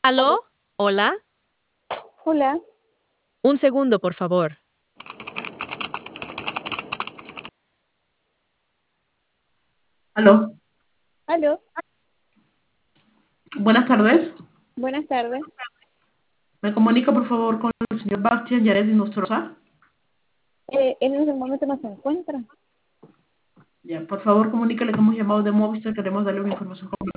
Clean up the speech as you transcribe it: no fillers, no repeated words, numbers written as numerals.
¿Aló? ¿Hola? Hola, Un segundo, por favor. Aló, aló, buenas tardes. buenas tardes. Me comunica por favor con el señor Bastián Yared Nostroza. Él en ese momento no se encuentra. Ya, por favor comuníquele que hemos llamado de Movistar, queremos darle una información completa.